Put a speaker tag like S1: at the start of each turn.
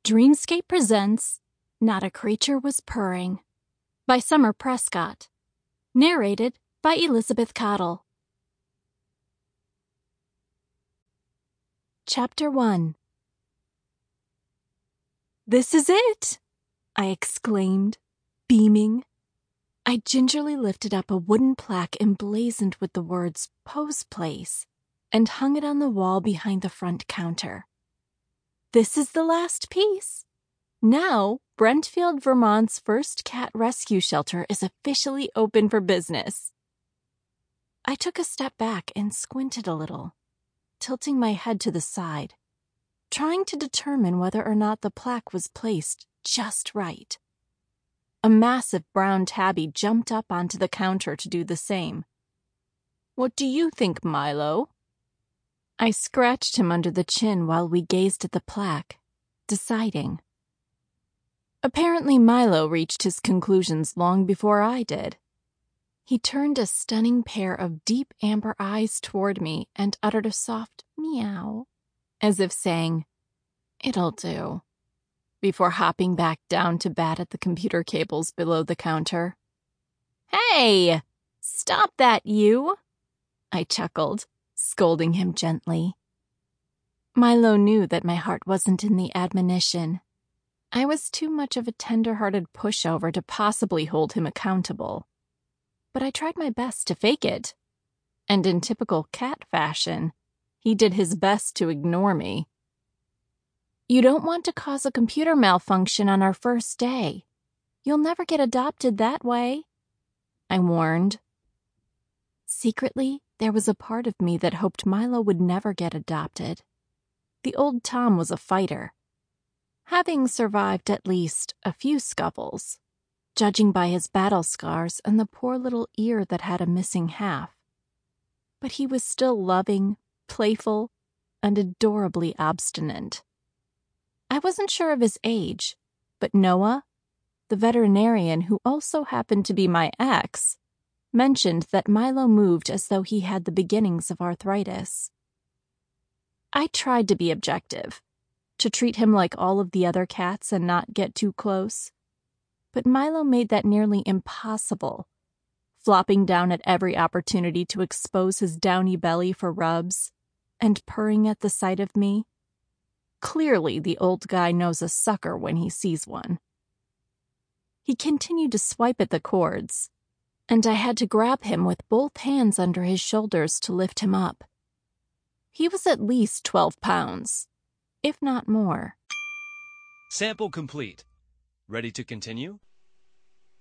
S1: Dreamscape presents Not a Creature Was Purring by Summer Prescott. Narrated by Elizabeth Cottle. Chapter 1. "This is it!" I exclaimed, beaming. I gingerly lifted up a wooden plaque emblazoned with the words "Pose Place" and hung it on the wall behind the front counter. This is the last piece. Now, Brentfield, Vermont's first cat rescue shelter is officially open for business. I took a step back and squinted a little, tilting my head to the side, trying to determine whether or not the plaque was placed just right. A massive brown tabby jumped up onto the counter to do the same. "What do you think, Milo?" I scratched him under the chin while we gazed at the plaque, deciding. Apparently Milo reached his conclusions long before I did. He turned a stunning pair of deep amber eyes toward me and uttered a soft meow, as if saying, "It'll do," before hopping back down to bat at the computer cables below the counter. "Hey! Stop that, you!" I chuckled, scolding him gently. Milo knew that my heart wasn't in the admonition. I was too much of a tender-hearted pushover to possibly hold him accountable. But I tried my best to fake it. And in typical cat fashion, he did his best to ignore me. "You don't want to cause a computer malfunction on our first day. You'll never get adopted that way," I warned. Secretly, there was a part of me that hoped Milo would never get adopted. The old Tom was a fighter, having survived at least a few scuffles, judging by his battle scars and the poor little ear that had a missing half. But he was still loving, playful, and adorably obstinate. I wasn't sure of his age, but Noah, the veterinarian who also happened to be my ex, mentioned that Milo moved as though he had the beginnings of arthritis. I tried to be objective, to treat him like all of the other cats and not get too close. But Milo made that nearly impossible, flopping down at every opportunity to expose his downy belly for rubs and purring at the sight of me. Clearly, the old guy knows a sucker when he sees one. He continued to swipe at the cords, and I had to grab him with both hands under his shoulders to lift him up. He was at least 12 pounds, if not more.
S2: Sample complete. Ready to continue?